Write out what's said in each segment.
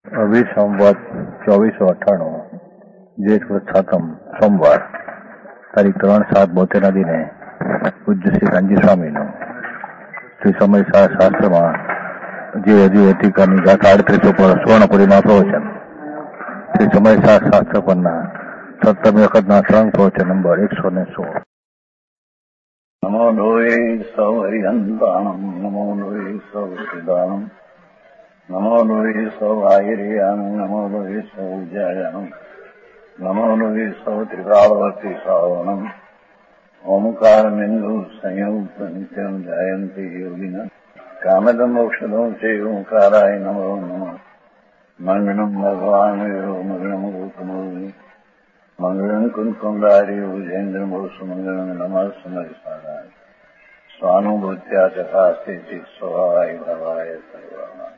અભિસંવત 2498 જેઠ વદ સાતમ સોમવાર તારીખ 3/7/72 દિને પૂજ્ય શ્રી કાનજી સ્વામીનું શ્રી સમય શાસ્ત્રમાં જે અધિકારની ગાથા 38 પર સ્વર્ણપુરીમાં પ્રવચન શ્રી સમય શાસ્ત્ર પરના 17મી વખતના શરણ પ્રવચન નંબર 116. નમો લોહે સૌ હરિહંતાણમ નમો લોહે સૌ સિદ્ધાણમ નમો લોહે સૌ આયર્યાણમ નમો લોહે સૌ જયાણમ નમો લોહે સૌ ત્રિકાળવતી શ્રાવણમ ઓમકારમિંદુ સંયુક્ત નિત્યમ જયંતી યોગિના કામદમ મોક્ષદમ છે ઓંકારાય નમો નમઃ મંગળમ ભગવાન મંગળમ ગૌતમો મંગળમ કુંકુંડારી ભુજેન્દ્ર મોક્ષ મંગળમ નમઃ સમય સારાય સ્વાનુભૂત્યા ચકાસ્તે ચિત સ્વભાવાય ભવાય સર્વાના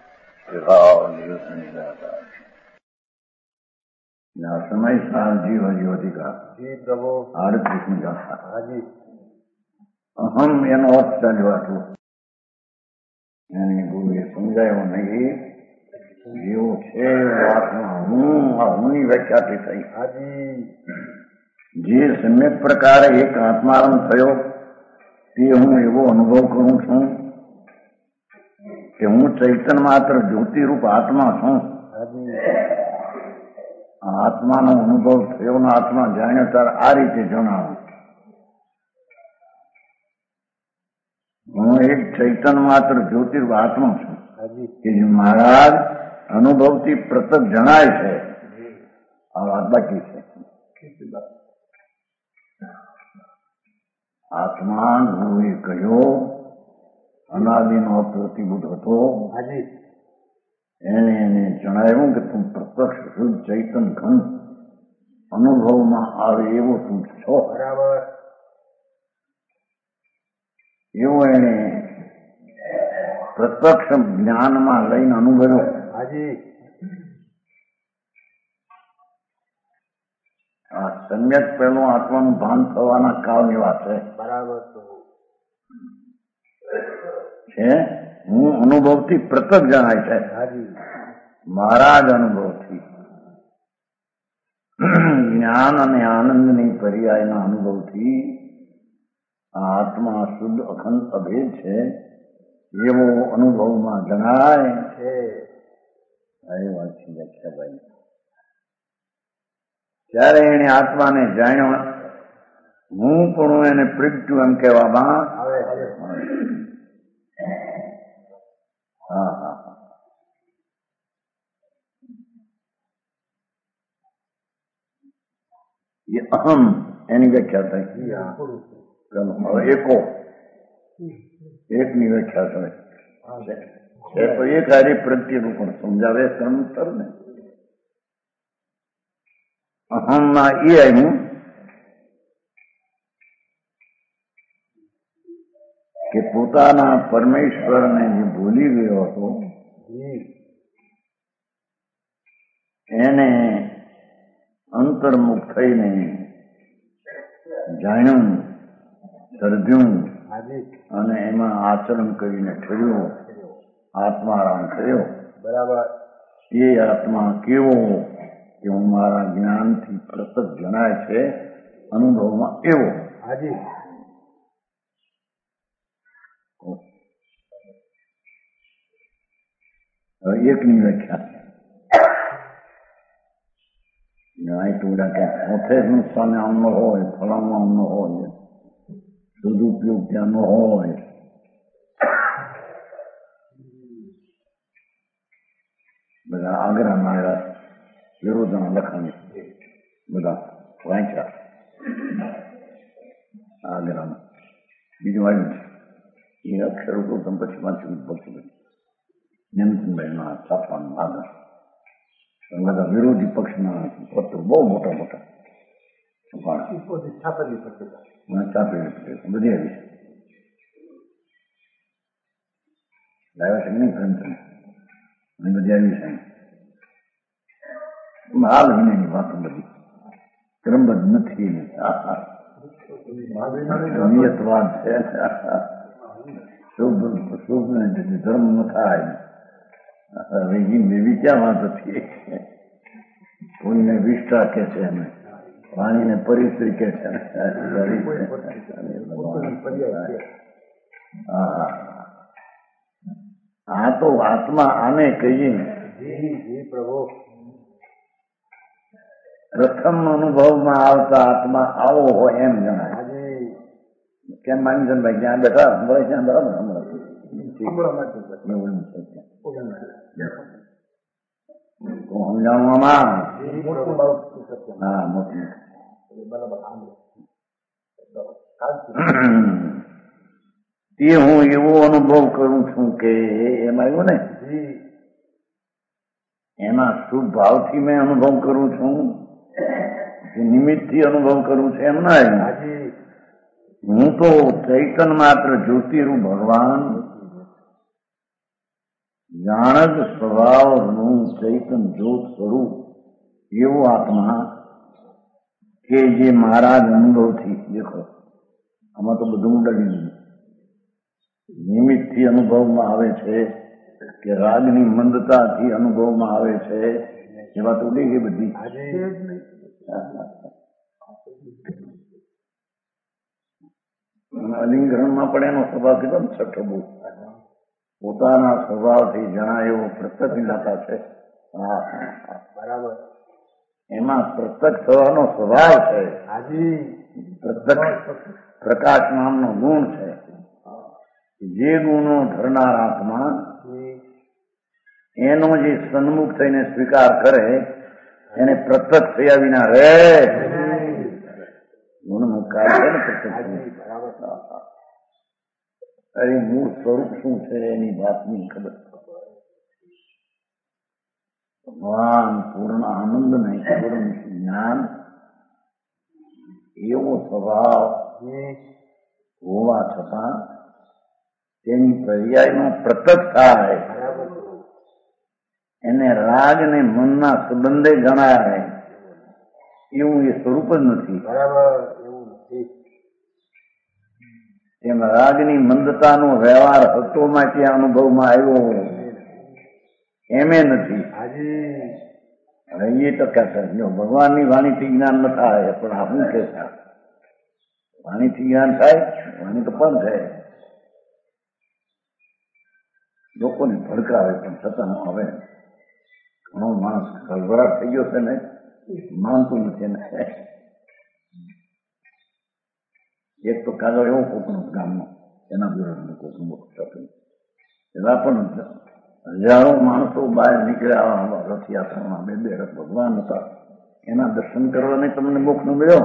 સમય સાર જીવ જ્યોતિકા જી પ્રભુ 38મી ગાથા. હાજી. અહમ એનો અર્થ ચાલ્યો હતો એની ગુરુએ સમજાયો નહીં. જેવો છે હુંની વ્યાખ્યાથી થઈ. હાજી. જે સમ્યક પ્રકારે એક આત્મારંભ થયો તે હું એવો અનુભવ કરું છું કે હું ચૈતન્ય માત્ર જ્યોતિરૂપ આત્મા છું. આત્માનો અનુભવ થયો ને આત્મા જાણ્યો ત્યારે આ રીતે જણાવો. હું એક ચૈતન્ય માત્ર જ્યોતિરૂપ આત્મા છું કે જે મહારાજ અનુભવથી પ્રત્યક્ષ જણાય છે. આ વાત બાકી છે. આત્મા ગુરુએ કહ્યો અનાદિનો અપ્રતિભૂત હતો. એને જણાવ્યું કે તું પ્રત્યક્ષ શુદ્ધ ચૈતન ઘન અનુભવમાં આવે એવો તું છો. બરાબર. એવો એને પ્રત્યક્ષ જ્ઞાનમાં લઈને અનુભવ્યો. આ સમ્યક પહેલું આત્માનું ભાન થવાના કાળ એવા છે. બરાબર છે. હું અનુભવથી પ્રત્યક્ષ જણાય છે. મારા જ અનુભવથી જ્ઞાન અને આનંદની પર્યાયના અનુભવથી આ આત્મા શુદ્ધ અખંડ અભેદ છે એવો અનુભવમાં જણાય છે. એ વાત છે વ્યાખ્યાભાઈ. ત્યારે એને આત્માને જાણ્યો. હું પણ એને પ્રગટ્યું એમ કહેવામાં આવે. હા હા. એ અહમ એની વ્યાખ્યા થઈ. હવે એકો એકની વ્યાખ્યા છે તો એક હારી પ્રત્યેનું પણ સમજાવે સંતર ને. અહમમાં એ આવ્યું કે પોતાના પરમેશ્વરને જે ભૂલી ગયો હતો એને અંતર્મુખ થઈને જાણ્યું, સર્જ્યું અને એમાં આચરણ કરીને ઠર્યો, આત્મારામ થયો. બરાબર. એ આત્મા કેવો કે હું મારા જ્ઞાનથી પ્રત્યક્ષ જણાય છે અનુભવમાં એવો. એકની વ્યાખ્યા ટુડા કે ઓથેર નુકસાન આમ ન હોય, ફલાણું આમ ન હોય, સદુપયોગ ત્યાં ન હોય. બધા આગ્રાના આવ્યા વિરોધના લખાણ બધા વાંચ્યા આગ્રાના. બીજું આવ્યું છે એ અક્ષરો તો તમે પછી વાંચવું પડશે. નેમચંદભાઈના છાપવાનું આગળ બધા વિરોધી પક્ષના પત્રો બહુ મોટા મોટા છાપેલી પત્રિકા બધી આવી છે. લાવ્યા છે કે નહીં પ્રેમચંદ બધી આવી છે. હાલ વિનયની વાતો બધી ક્રમબદ્ધ નથી. નિયતવાદ છે. શુભ ને ધર્મ ન થાય એવી ક્યાં વાત હતી? કોઈને વિષ્ટા કે છે ને પાણીને પરિશ્રી કે છે. આ તો આત્મા આને કહીએ પ્રથમ અનુભવમાં આવતા આત્મા આવો હોય એમ જણાય. કેમ માનીશનભાઈ જ્યાં બેઠા મળે ત્યાં બરાબર સમજાવવામાં હા મોટું તે હું એવો અનુભવ કરું છું કે એમ આવ્યું ને એના શુભ ભાવથી મેં અનુભવ કરું છું કે નિમિત્તથી અનુભવ કરું છું એમ ના આવ્યું. હું તો ચૈતન માત્ર જ્યોતિરૂપ ભગવાન જાણજ સ્વભાવનું ચૈતન જ્યોત સ્વરૂપ એવો આત્મા કે જે મારા જ અનુભવથી દેખો આમાં તો બધું ઉડાડી દીધું. નિમિત્તથી અનુભવમાં આવે છે કે રાગની મંદતાથી અનુભવમાં આવે છે એ વાત ઉડી ગઈ બધી. અલિંગરણમાં પણ એનો સ્વભાવ કીધો ને છઠ્ઠો બહુ પોતાના સ્વભાવથી જણાયો પ્રત્યક્ષ જ્ઞાતા છે. બરાબર એમાં પ્રત્યક્ષ થવાનો સ્વભાવ છે. પ્રત્યક્ષ પ્રકાશ નામનો ગુણ છે. જે ગુણો ધરનાર આત્મા એનો જે સન્મુખ થઈને સ્વીકાર કરે એને પ્રત્યક્ષ થયા વિના રહે. ગુણનું કાર્ય છે ને પ્રત્યક્ષ. અરે મૂળ સ્વરૂપ શું છે એની વાતની ખબર. ભગવાન પૂર્ણ આનંદ ને પૂર્ણ જ્ઞાન એવો સ્વભાવ હોવા છતાં તેની પર્યાયનો પ્રત્યક્ષ થાય એને રાગ ને મનના સંબંધે જણાય એવું એ સ્વરૂપ જ નથી. તેમ રાગની મંદતાનો વ્યવહાર હતોમાં ત્યાં અનુભવમાં આવ્યો એમે નથી. હવે એ તો કહેશે ભગવાનની વાણીથી જ્ઞાન ન થાય પણ આ શું કે છે વાણીથી જ્ઞાન થાય? વાણી તો પણ છે લોકોને ભડકાવે પણ છતાં હવે ઘણો માણસ ગભરાટ થઈ ગયો છે ને માનતું નથી ને. એક તો કાગળ એવો કોકનો ગામનો એના વિરોધનો કોકનો એવા પણ હજારો માણસો બહાર નીકળ્યા રથયાત્રામાં બે રથ ભગવાન હતા એના દર્શન કરવાને તમને મોક્ષ ન મળ્યો.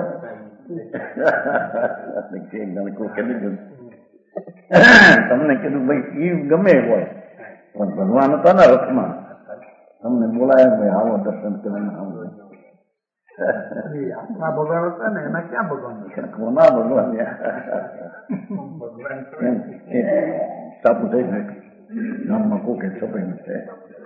તમને કીધું ભાઈ એ ગમે હોય પણ ભગવાન હતા ને રથમાં તમને બોલાયા ભાઈ આવો દર્શન કરીને આવો. ભગવાન હતા ને એના ક્યાં ભગવાન કોના ભગવાન સાપુ થઈ ગયું ગામમાં કોકે છપાઈ છે.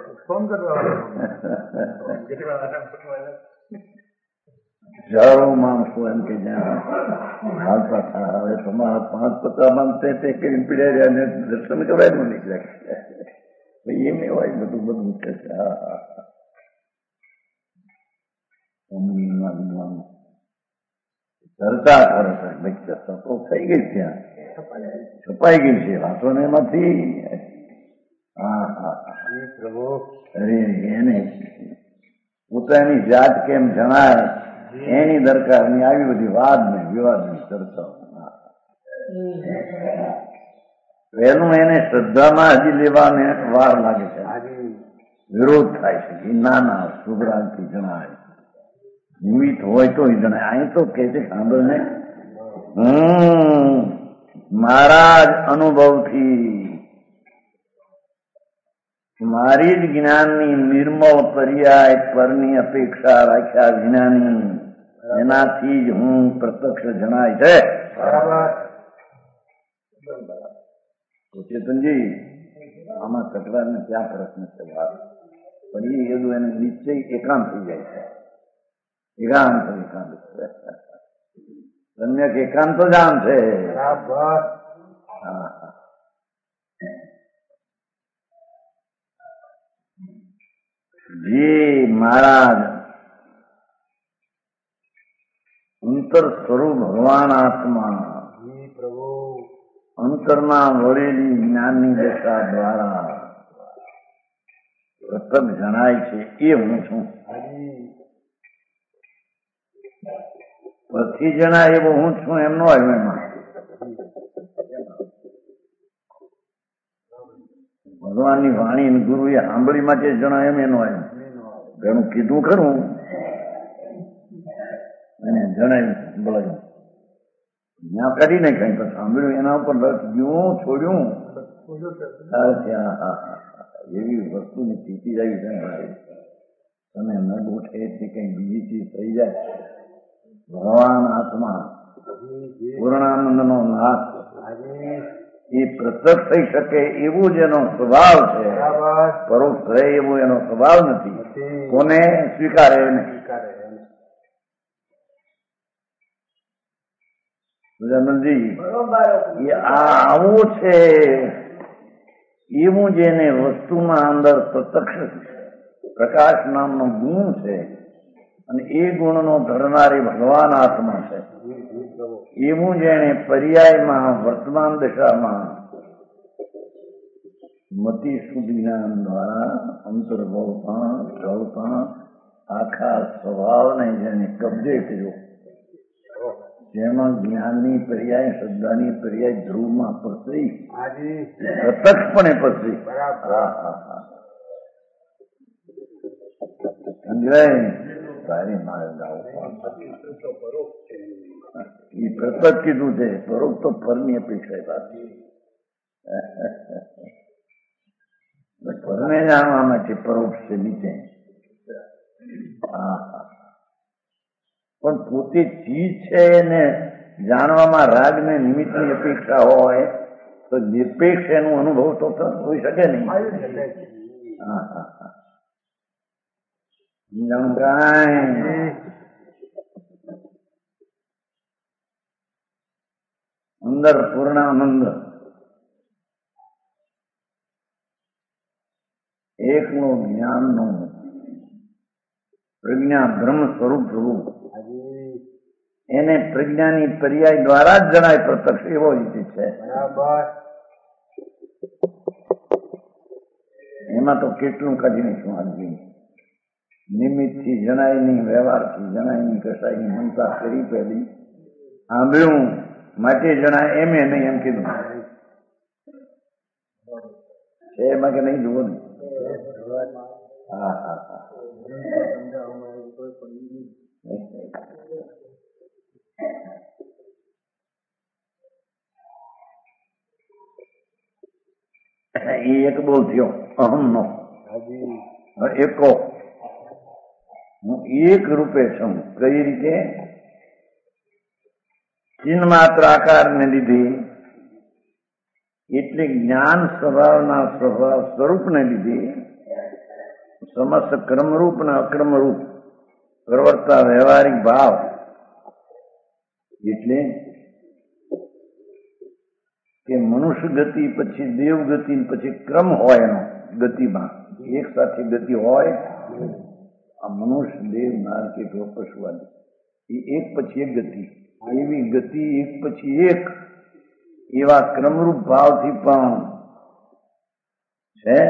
હજારો માણસો એમ કે જ્યાં હાલતા હતા હવે તમારા 5-50 માણસ તે કરીને પીડ્યા અને દર્શન કરાય ન નીકળ્યા. ભાઈ એમ હોય બધું કે છે. ચર્ચા કરે છે ભાઈ ચર્ચા તો થઈ ગઈ ત્યાં છપાઈ ગઈ છે વાંચો ને એમાંથી. અરે એને પોતાની જાત કેમ જણાય એની દરકારની આવી બધી વાદ ને વિવાદની ચર્ચાઓ. પહેલું એને શ્રદ્ધામાં હજી લેવાને વાર લાગે છે. વિરોધ થાય છે ના શુભરાગથી જણાય નિમિત્ત હોય તો જણાય. અહીં તો કે છે સાંભળ ને મારા જ અનુભવથી મારી જ જ્ઞાનની નિર્મળ પર્યાય પરની અપેક્ષા રાખ્યા વિનાની એનાથી જ હું પ્રત્યક્ષ જણાય છે. તો ચેતનજી આમાં તકરારને ક્યાં પ્રશ્ન છે વાત પણ એ બધું એને નિશ્ચય એકાંત થઈ જાય છે. એકાંત સમ્યક એકાંત જ આમ છે. જે મારા અંતર સ્વરૂપ ભગવાન આત્મા અંતરમાં વળેલી જ્ઞાનની દશા દ્વારા પ્રત્યક્ષ જણાય છે એ હું છું. પછી જણાય એવો હું છું એમ ન આવ્યું. એમાં ભગવાનની વાણી ગુરુએ સાંભળી માટે જણાય એમ એનો આવ્યું. ઘણું કીધું ખરું અને જણાવ્યું બોલાયું ત્યાં કાઢી નહીં કઈ પણ સાંભળ્યું એના ઉપર લખ્યું છોડ્યું. એવી વસ્તુની સ્થિતિ આવી જાય તમે ન ગોઠે એટલી કઈ બીજી ચીજ થઈ જાય. ભગવાન આત્મા પૂર્ણાનંદ નો નાથ એ પ્રત્યક્ષ થઈ શકે એવું જ એનો સ્વભાવ છે. પરોક્ષ રહે એવો એનો સ્વભાવ નથી. કોને સ્વીકારે નહીં. એ આવું છે એવું જેને વસ્તુમાં અંદર પ્રત્યક્ષ પ્રકાશ નામનો ગુણ છે અને એ ગુણનો ધરનારી ભગવાન આત્મા છે. એવું જેને પર્યાયમાં વર્તમાન દશામાં મતિ શુદ્ધ જ્ઞાન દ્વારા અંતર્ભવતા ઢળતા આખા સ્વભાવને જેને કબજે કર્યો, જેમાં જ્ઞાનની પર્યાય શ્રદ્ધાની પર્યાય ધ્રુવમાં પ્રસરી પ્રત્યક્ષપણે પ્રસરી સારી મારે એ પ્રત્યક્ષ કીધું છે. પરોક્ષ તો ફળની અપેક્ષા ફળને જાણવા માટે પરોક્ષ છે નીચે. પણ પોતે ચીજ છે એને જાણવામાં રાગ ને નિમિત્તની અપેક્ષા હોય તો નિરપેક્ષ એનો અનુભવ તો હોઈ શકે નહીં. અંદર પૂર્ણાનંદ એકનો જ્ઞાનનું પ્રજ્ઞા બ્રહ્મ સ્વરૂપ થવું એને પ્રજ્ઞાની પર્યાય દ્વારા જ જણાય પ્રત્યક્ષ એવો રીતે છે. એમાં તો કેટલું કાઢી નાખશું. આજની નિમિત્તથી જણાય નહીં, વ્યવહારથી જણાય નહીં, કસાયની મમતા કરી પહેલી સાંભળ્યું માટે જણાય એમે નહીં એમ કીધું છે. એમાં કે નહીં જુઓ ને. એ એક બોલ થયો અહમ નો. એકો હું એક રૂપે છું. કઈ રીતે? ચિન્હ માત્ર આકારને લીધે એટલે જ્ઞાન સ્વભાવના સ્વરૂપને લીધે સમસ્ત ક્રમરૂપ અને અક્રમરૂપ પ્રવર્તા વ્યવહારિક ભાવ એટલે કે મનુષ્ય ગતિ પછી દેવ ગતિ પછી ક્રમ હોય એનો ગતિમાં એક સાથે ગતિ હોય. આ મનુષ્ય દેવ નારકેટ પશુવાદી એ એક પછી એક ગતિ. એવી ગતિ એક પછી એક એવા ક્રમરૂપ ભાવથી પણ છે.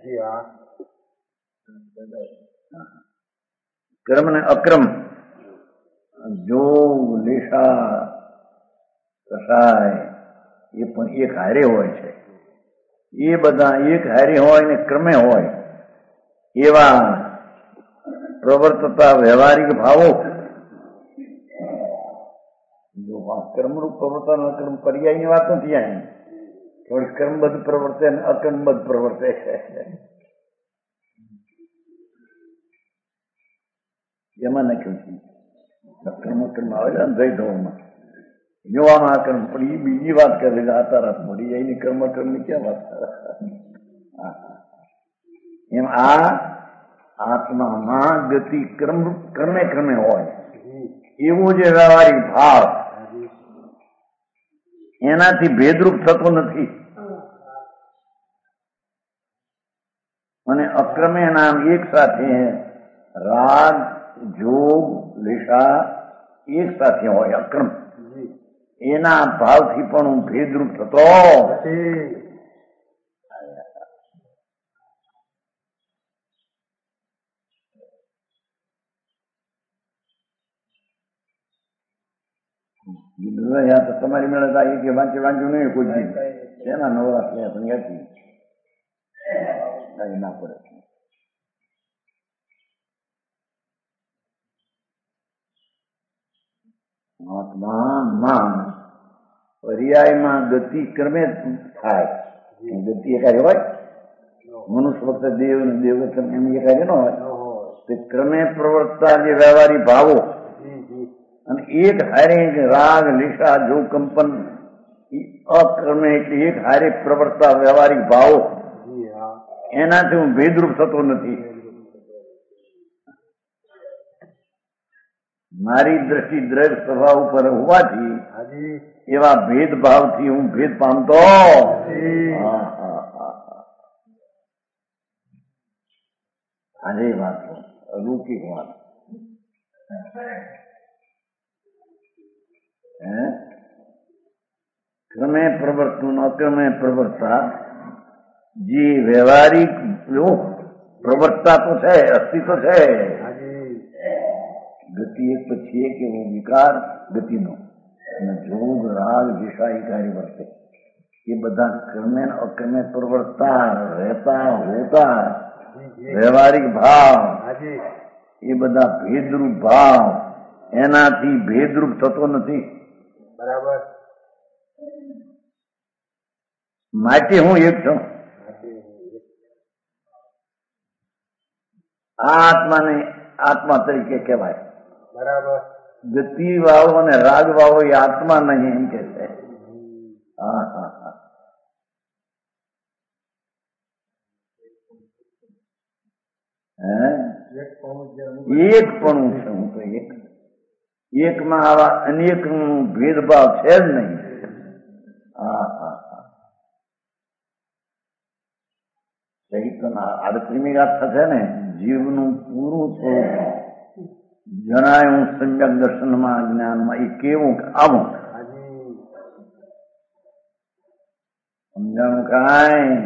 ક્રમ ને અક્રમ જોગ લેશા કસાય એ પણ એક હારે હોય છે. એ બધા એક હારે હોય ને ક્રમે હોય એવા પ્રવર્તતા વ્યવહારિક ભાવો. ક્રમરૂપ પ્રવર્તન અક્રમ પર્યાયની વાત નથી. અહીં થોડી ક્રમબદ્ધ પ્રવર્તે અને અક્રમબદ્ધ પ્રવર્તે. એમાં નાખ્યું છે ક્રમ અક્રમ આવે છે ને દ્વૈતમાં જોવામાં અક્રમ પણ એ બીજી વાત કરે છે. આતારાત મળી જાય ની કર્મ અક્રમ ની ક્યાં વાત કરે. એમ આ આત્મામાં ગતિ ક્રમે ક્રમે હોય એવો જે વ્યવહારિક ભાવ એનાથી ભેદરૂપ થતો નથી. અને અક્રમે નામ એક સાથે રાગ જોગ લેશા એક સાથે હોય અક્રમ એના ભાવથી પણ હું ભેદરૂપ થતો યા તો તમારી મેળે થાય કે વાંચ્યું નહીં કોઈ એના નવરા થયા સંગાતી કઈ ના પડે. આત્મામાં પર્યાયમાં ગતિ ક્રમે થાય. ગતિ એકાય હોય મનુષ્ય વખતે દેવ ને દેવ વખતે એમ એકાય ન હોય તે ક્રમે પ્રવર્તતા જે વ્યવહારિક ભાવો અને એક હારે રાગ લીશા જો કંપન અક્રમે એટલે એક હારે પ્રવર્તતા વ્યવહારિક ભાવો એનાથી હું ભેદરૂપ થતો નથી. મારી દ્રષ્ટિ દ્રવ્ય સ્વભાવ ઉપર હોવાથી એવા ભેદભાવથી હું ભેદ પામતો આજે વાત અલૌકિક વાત ક્રમે પ્રવર્તન અક્રમે પ્રવર્તા જે વ્યવહારિક પ્રવર્તા તો છે અસ્તિત્વ છે. ગતિ એક પછી એક એવો વિકાર ગતિનો અને જોગ રાગ વિષાય કાર્ય વર્તે એ બધા ક્રમે અક્રમે પ્રવર્તતા રહેતા હોતા વ્યવહારિક ભાવ એ બધા ભેદરૂપ ભાવ એનાથી ભેદરૂપ થતો નથી. બરાબર. માટે હું એક છું. આ આત્માને આત્મા તરીકે કહેવાય. બરાબર. ગતિ વાળો અને રાગ વાળો એ આત્મા નહીં એમ કે છે. હા હા હા. એક પણ છે હું તો એકમાં આવા અનેક ભેદભાવ છે જ નહીં. હા હા હા. ચૈતન્ય 38મી ગાથા છે ને જીવનું પૂરું સ્વરૂપ જણાયું સમ્યક દર્શનમાં જ્ઞાનમાં એ કેવું આવું સમજાણું કાંઈ.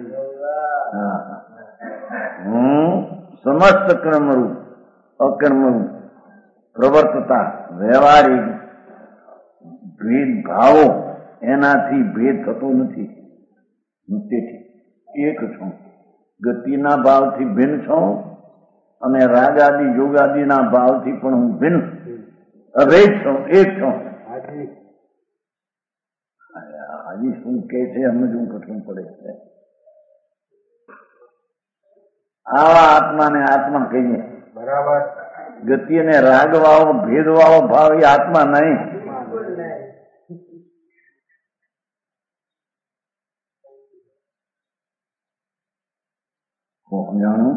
હું સમસ્ત ક્રમરૂપ અકર્મરૂપ પ્રવર્તતા વ્યવહારિક ભેદભાવો એનાથી ભેદ થતો નથી. તેથી એક છું. ગતિના ભાવથી ભિન્ન છું અને રાગાદિ યોગાદિના ભાવથી પણ હું ભિન્ન અભેદ છું. એક છું. હજી શું કે છે સમજવું કઠણ પડે છે. આવા આત્માને આત્મા કહીએ. બરાબર. ગતિ અને રાગ વાળો ભેદ વાળો ભાવ એ આત્મા નહીં. જાણું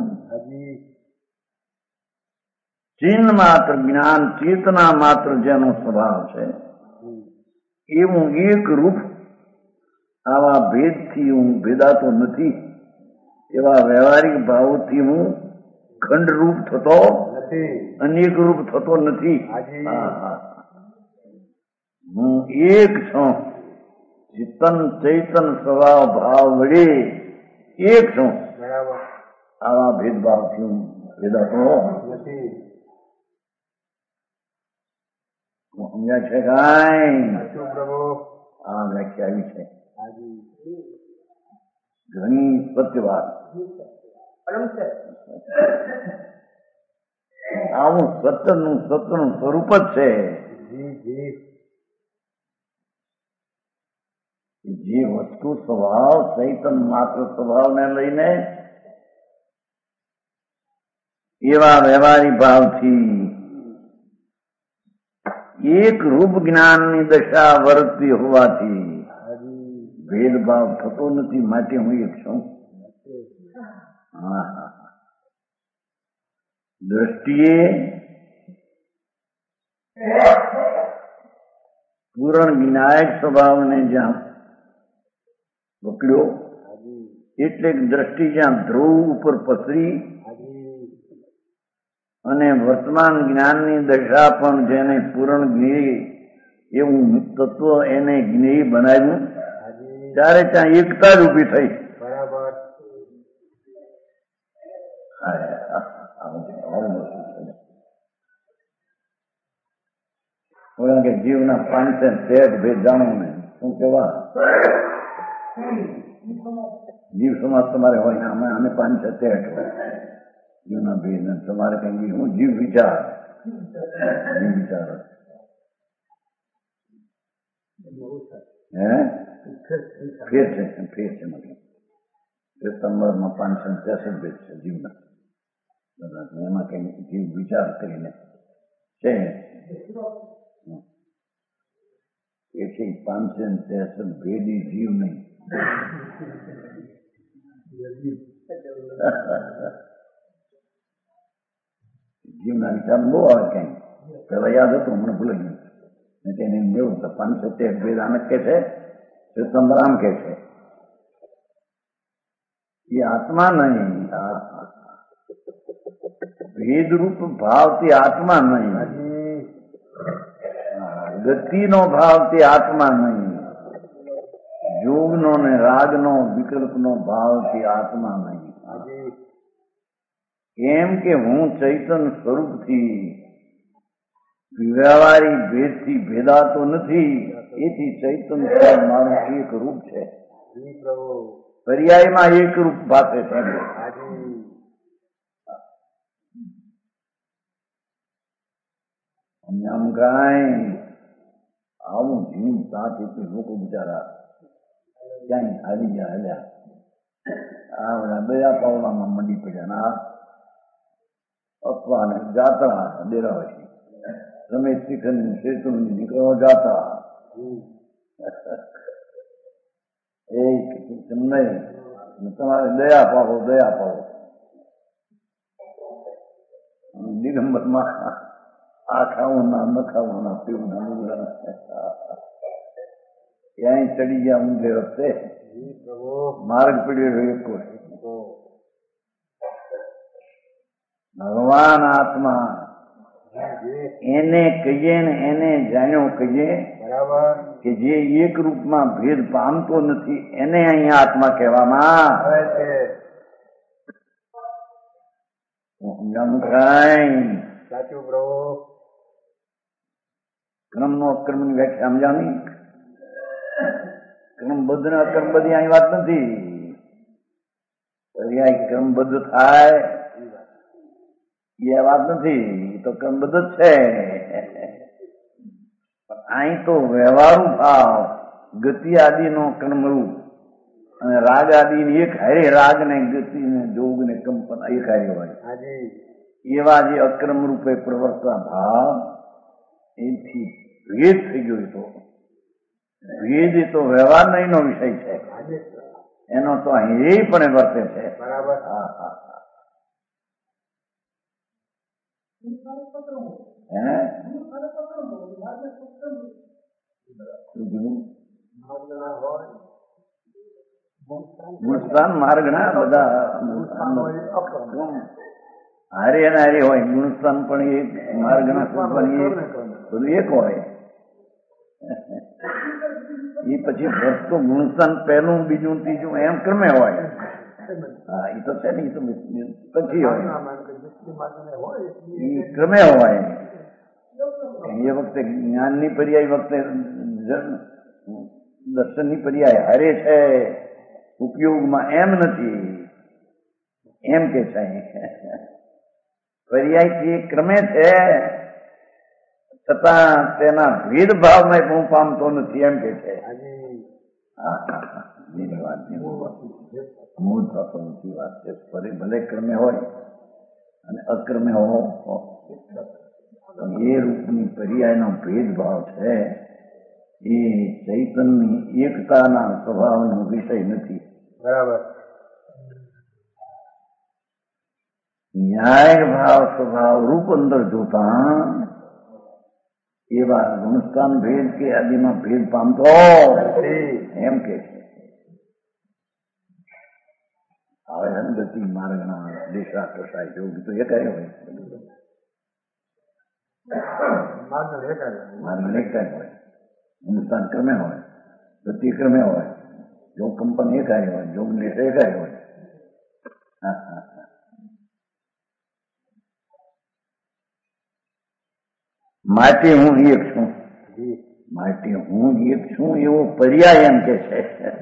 ચિહ્ન માત્ર જ્ઞાન ચેતના માત્ર જેનો સ્વભાવ છે એવું એક રૂપ આવા ભેદથી હું ભેદાતો નથી. એવા વ્યવહારિક ભાવોથી હું ખંડ રૂપ થતો અનેક રૂપ થતો નથી. હું એક છું. ચેતન ચૈતન સ્વભાવ ભાવ વડે એક છું. આવા ભેદભાવથી હું ભેદાતો નથી. સમજ્યા છે કાંઈ? આ વ્યાખ્યા આવી છે ઘણી સત્ય વાત. આવું સત્યનું સ્વરૂપ જ છે. જે વસ્તુ સ્વભાવ ચૈતન માત્ર સ્વભાવને લઈને એવા વ્યવહારિક ભાવથી એક રૂપ જ્ઞાનની દશા વર્તતી હોવાથી ભેદભાવ થતો નથી. માટે હું એક છું. દ્રષ્ટિએ પૂરણ વિનાયક સ્વભાવને જ્યાં પકડ્યો એટલે દ્રષ્ટિ જ્યાં ધ્રુવ ઉપર પસરી અને વર્તમાન જ્ઞાનની દશા પણ જેને પૂર્ણ જ્ઞેય એવું તત્વ એને જ્ઞેય બનાવ્યું ત્યારે ત્યાં એકતા જ ઉભી થઈ. કે જીવના 513 ભેદ જાણો ને શું કેવા જીવ સમાજ તમારે હોય અમે 513 હોય જીવના ભેદ તમારે કઈ હું જીવ વિચાર હે ફેર છે મતલબ સપ્ટેમ્બરમાં 563 ભેદ છે જીવના એમાં કઈ જીવ વિચાર કરીને છે એથી 563 ભેદી જીવ નહીં. જીવના વિચાર બહુ આવે કઈ પેલા યાદ હતું હમણાં ભૂલાઈ ગયું તેને મેળવું તો 573 ભેદ આમ કે છે સપ્ટેમ્બર આમ કે છે એ આત્મા નહીં ભેદરૂપ ભાવથી આત્મા નહીં ગતિનો ભાવથી આત્મા નહીં યોગનો ને રાગનો વિકલ્પનો ભાવથી આત્મા નહીં. એમ કે હું ચૈતન સ્વરૂપથી વ્યવહારી ભેદથી ભેદાતો નથી એથી ચૈતન મારું એક રૂપ છે પર્યાયમાં એક રૂપ ભાષે છે. આમ કઈ આવું જીવ સાથ એટલે લોકો બિચારા ક્યાંય હારી ગયા હલ્યા આ બધા દયા પાવડામાં મંડી પડ્યા અથવા ને જાત્રા ડેરા છે રમેશ શિખર શેતુની દીકરો જાતા તમારે દયા પાવો દિગંબરમાં આ ખાવું ના ન ખાવું ના પીવું ના ક્યાંય ચડી ગયા ઊંધે વખતે માર્ગ પડ્યો એક ભગવાન આત્મા એને કહીએ ને એને જાણ્યો કહીએ કે જે એક રૂપમાં ભેદ પામતો નથી એને અહીંયા આત્મા કહેવામાં સાચું પ્રભુ. ક્રમનો અક્રમની વ્યાખ્યા સમજાવી ક્રમબદ્ધ ને અક્રમબદ્ધ અહીં વાત નથી. ક્રમબદ્ધ થાય એ વાત નથી તો ક્રમબદ્ધ જ છે. અહીં તો વ્યવહારુ ભાવ ગતિ આદિનો ક્રમરૂપ અને રાગ આદિ એક હારે રાગ ને ગતિ ને જોગ ને કંપન એક હારે હોય એવા જે અક્રમ રૂપે પ્રવર્તતા ભાવ એથી ભેદ થઈ ગયો. તો ભેદ એ તો વ્યવહાર નહીં નો વિષય છે એનો તો અહીં પણ વર્તે છે. બરાબર. ગુણસ્થાન માર્ગના બધા હારે અને હારે હોય. ગુણસ્થાન પણ એક માર્ગના પણ બધું એક હોય. એ પછી વસ્તુ ગુણસ્થાન પહેલું બીજું ત્રીજું એમ ક્રમે હોય. હા એ તો છે ને એ તો પછી હોય એ ક્રમે હોય. એ વખતે જ્ઞાનની પર્યાય વખતે દર્શનની પર્યાય હારે છે ઉપયોગમાં એમ નથી એમ કે છે. પર્યાયથી ક્રમે છે છતાં તેના ભેદભાવમાં હું પામતો નથી એમ કે છે. મૂળ તત્વની વાત છે. ભલે ક્રમે હોય અને અક્રમે હોય એ રૂપની પર્યાયનો ભેદભાવ છે એ ચૈતનની એકતાના સ્વભાવનો વિષય નથી. બરાબર. ન્યાય ભાવ સ્વભાવ રૂપ અંદર જોતા એવા ગુણસ્થાન ભેદ કે આદિમાં ભેદ પામતો એમ કે છે. આવે છે ને ગતિ માર્ગના દિશા પ્રસાય યોગ તો એ કર્યો હોય માર્ગ એકાય હોય હિન્દુસ્તાન ક્રમે હોય ગતિ ક્રમે હોય યોગ કંપન એ કાર્ય હોય યોગ દિશા એ કાર્ય હોય માટે હું એક છું માટે હું એક છું એવો પર્યાય એમ કે છે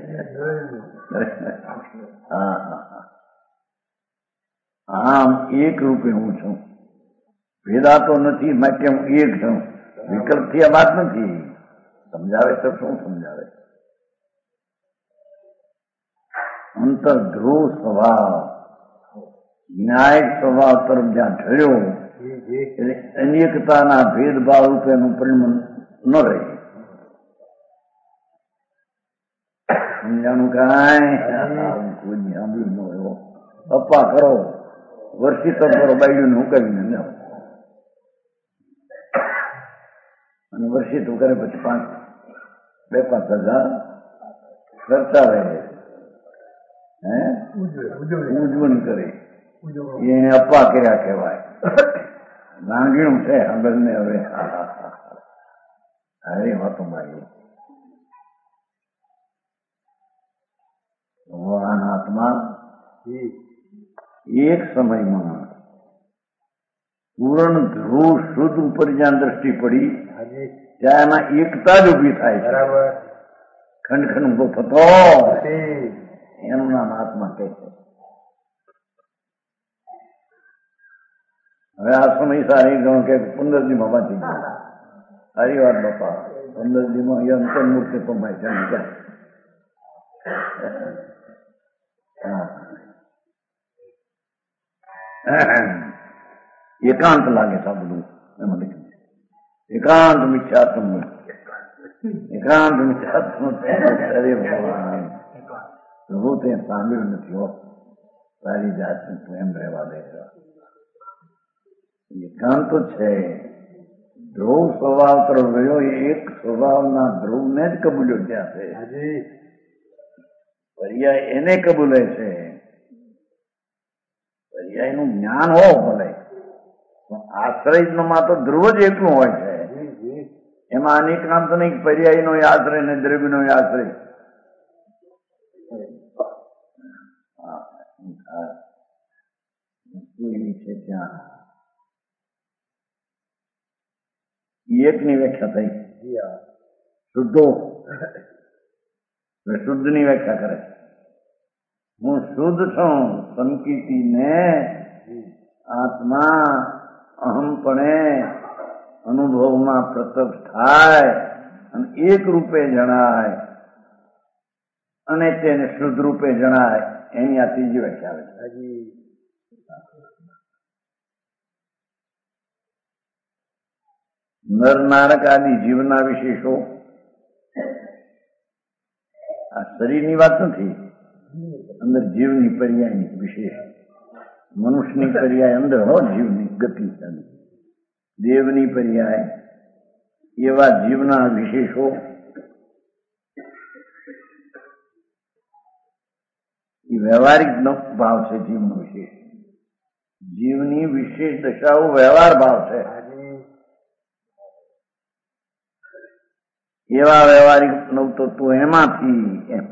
આમ એક રૂપે હું છું ભેદાતો નથી માટે હું એક છું વિકલ્પ થી આ વાત નથી સમજાવે તો શું સમજાવે અંતર ધ્રુવ સ્વભાવ ન્યાય સ્વભાવ તરફ જ્યાં ઢળ્યો એટલે અનેકતાના ભેદભાવ રૂપેનું પરિણામ ન રહે સમજાનું કાંઈ સાંભળ્યું ન એવો અપ્પા કરો વર્ષી કરો બાયડીને હુકાવીને ન અને વર્ષી તો કરે પછી 2-5 હજાર ખર્ચા રહે ઉજવણી કરે એને અપ્પા કર્યા કહેવાય રાંગીણું છે આગળને હવે હારી વાતો મારી ભગવાન આત્મા એક સમયમાં પૂર્ણ ધ્રુવ શુદ્ધ ઉપર જ્યાં દ્રષ્ટિ પડી ત્યાં એમાં એકતા જ ઉભી થાય છે ખંડ ખંડ ઉભો થતો એનું નામ આત્મા કહે છે હવે આ સમય સારી ગણો કે 15 દીમાં વાંચી ગયો સારી વાત બાપા 15 દીમાં એ અંતર મૂર્તિ તો ભાઈ છે એકાંત લાગે છે આ બધું એમાં લખ્યું એકાંત મિથ્યાત્મ એકાંત મિથ્યાત્મ અરે ભગવાન પ્રભુ તે સાંભળ્યું નથી હો સારી જાતને તું એમ રહેવા દે એકાંત છે ધ્રુવ સ્વભાવ તરફ રહ્યો એ એક સ્વભાવના ધ્રુવને જ કબૂલ્યો ત્યાં છે પર્યાય એને કબૂલે છે પર્યાયનું જ્ઞાન હો ભલે આશ્રયમાં તો ધ્રુવ જ એટલું હોય છે એમાં અનેકાંત નહીં પર્યાયનો આશ્રય ને દ્રવ્યનો આશ્રય છે ત્યાં એકની વ્યાખ્યા થઈ શુદ્ધો શુદ્ધની વ્યાખ્યા કરે હું શુદ્ધ છું સંકિતિને આત્મા અહમપણે અનુભવમાં પ્રત્યક્ષ થાય અને એક રૂપે જણાય અને તેને શુદ્ધ રૂપે જણાય એની આ ત્રીજી વ્યાખ્યા આવે છે નર નારક આદિ જીવના વિશેષો આ શરીરની વાત નથી અંદર જીવની પર્યાયની વિશેષ મનુષ્યની પર્યાય અંદર હો જીવની ગતિ દેવની પર્યાય એવા જીવના વિશેષો એ વ્યવહારિક ભાવ છે જીવનો વિશેષ જીવની વિશેષ દશાઓ વ્યવહાર ભાવ છે એવા વ્યવહારિક નવતત્વો એમાંથી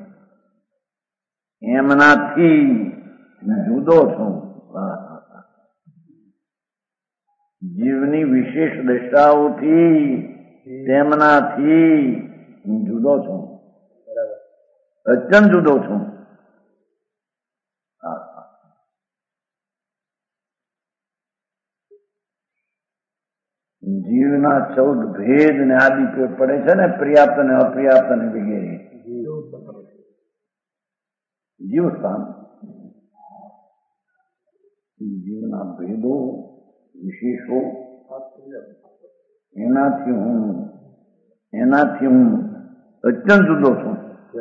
એમનાથી જુદો છું જીવની વિશેષ દશાઓથી તેમનાથી જુદો છું અત્યંત જુદો છું જીવના 14 ભેદ ને આદિ પડે છે ને પર્યાપ્ત ને અપર્યાપ્ત ને વગેરે જીવસ્થાન જીવના ભેદો વિશેષો એનાથી હું અત્યંત જુદો છું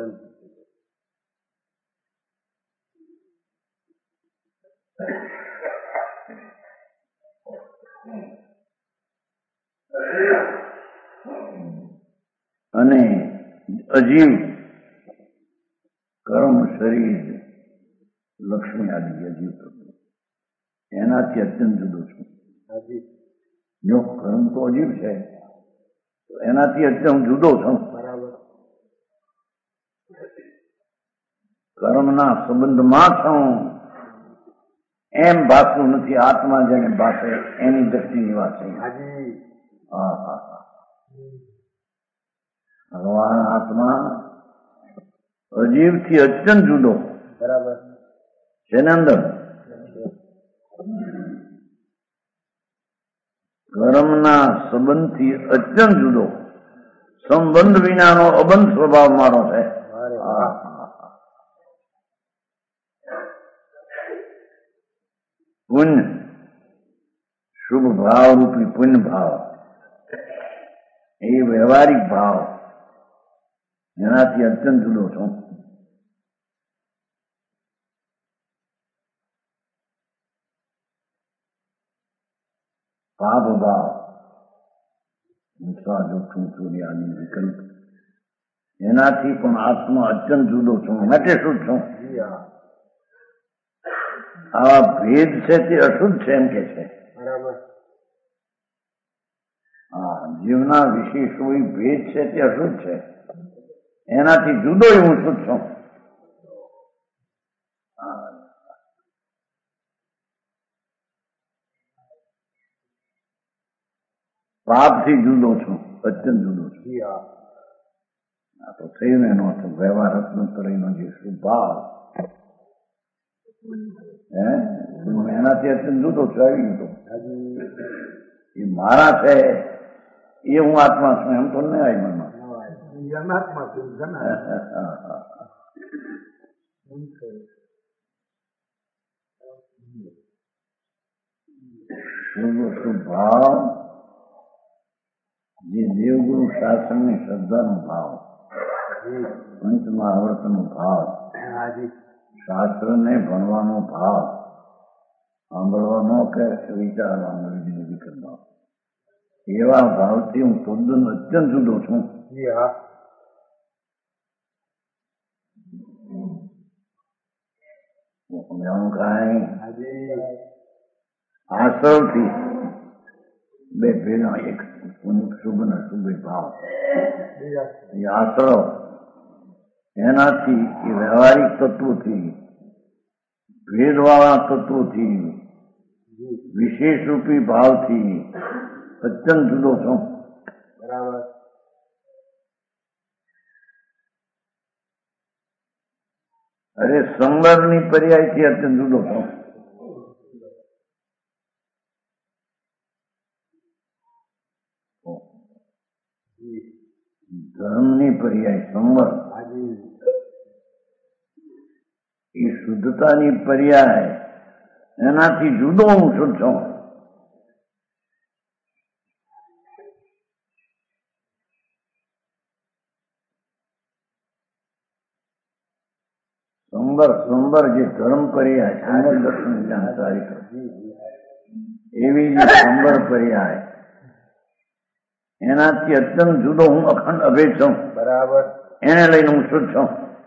અને અજીવ કર્મ શરીર લક્ષ્મી એનાથી અત્યંત જુદો છું. જો કર્મ તો અજીબ છે, તો એનાથી અત્યંત જુદો છું. કર્મના સંબંધમાં છું એમ ભાસતું નથી. આત્મા જેને ભાષે એની દ્રષ્ટિની વાત છે. ભગવાન આત્મા અજીવથી અત્યંત જુદો. બરાબર છે ને? અંદર કર્મના સંબંધથી અત્યંત જુદો. સંબંધ વિનાનો અબંધ સ્વભાવ મારો છે. પુણ્ય, શુભ ભાવ રૂપી પુણ્ય ભાવ, એ વ્યવહારિક ભાવ, એનાથી અત્યંત જુદો છું. પાપ ભાવ, હિંસા, જોખમ, ચોરી આદિ વિકલ્પ, એનાથી પણ આત્મા અત્યંત જુદો છું. માટે શુદ્ધ છું. આવા ભેદ છે તે અશુદ્ધ છે એમ કે છે. બરાબર. જીવના વિશેષ કોઈ ભેદ છે તે અશુદ્ધ છે. એનાથી જુદો હું શુદ્ધ છું. પાપથી જુદો છું, અત્યંત જુદો છું. આ તો થયું એનો અર્થ વ્યવહાર રત્નોત્તરીનો જે સ્વભાવ, એનાથી અત્યંત જુદો છું. આવી ગયું. એ મારા છે, એ હું આત્મા છું એમ તો નહીં આવી મનમાં. ભાવ જે દેવગુરુ શાસનની શ્રદ્ધાનો ભાવ, પંચમહાવર્તનો ભાવ, શાસ્ત્રને ભણવાનો ભાવ, સાંભળવાનો કે વિચારવાનો, વિધિ એવા ભાવથી હું તદ્દન અત્યંત જુદો છું. આશ્રવથી બે ભેગા એક શુભ ને શુભ ભાવ, એ આશ્રવ એનાથી એ વ્યવહારિક તત્વોથી, ભેદવાળા તત્વોથી, વિશેષ રૂપી ભાવથી અત્યંત જુદો છું. બરાબર. અરે સંવરની પર્યાયથી અત્યંત જુદો છું. ધર્મની પર્યાય સંવર, એ શુદ્ધતાની પર્યાય, એનાથી જુદો હું શુદ્ધ છું. સંબર જે ધર્મ પર્યાય, સંબર દર્શન જ્ઞાન ચારિત્ર, એવી જે સંબર પર્યાય, એનાથી અત્યંત જુદો હું અખંડ અભેદ છું. બરાબર. એને લઈને હું શુદ્ધ છું.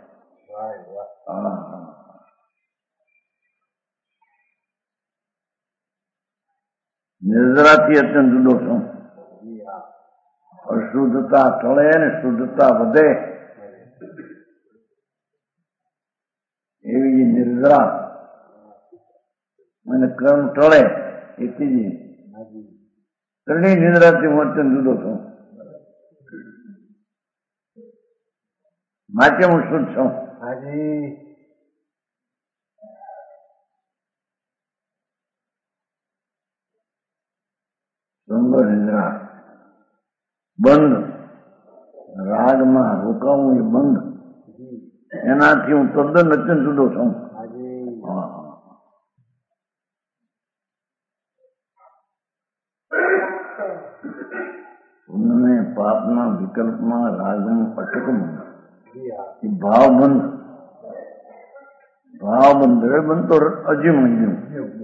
નિર્જરાથી અત્યંત જુદો છું. અશુદ્ધતા ટળે ને શુદ્ધતા વધે એવી નિર્જરા અને કર્મ ટળે એ ત્રીજી ત્રણેય નિદ્રાથી હું અત્યંત જુદો છું. માટે હું શુદ્ધ છું. સંબર નિદ્રા બંધ, રાગમાં રોકાવું એ બંધ, એનાથી હું તદ્દન અત્યંત જુદો છું. પુણ્ય પાપના વિકલ્પમાં રાગનું અટકવું એ ભાવ બંધ બંધ તો અજીમ ગયું.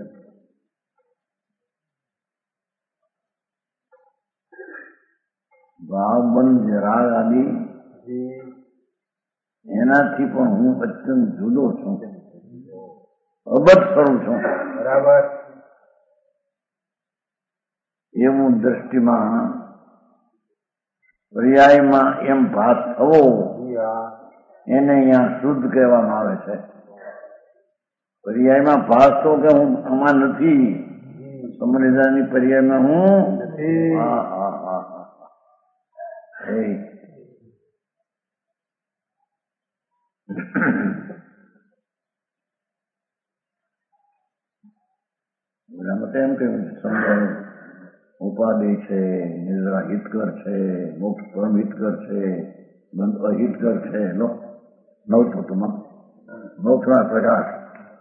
ભાવ બંધ રાગ આદિ એનાથી પણ હું અત્યંત જુદો છું, અબદ્ધ કરું છું. બરાબર. એવું દ્રષ્ટિમાં પર્યાયમાં એમ ભાત થવો એને અહીંયા શુદ્ધ કહેવામાં આવે છે. પર્યાયમાં ભાસ તો કે હું આમાં નથી, સમરેદાની પર્યાયમાં હું નથી. હા હા હા હા એમ કહ્યું સમજાયું ઉપાધિ છે, નિદ્રા હિતકર છે, મોક્ષ પરમ હિતકર છે, બંધ અહિતકર છે. નવ તત્વમાં મોક્ષના પ્રકાશ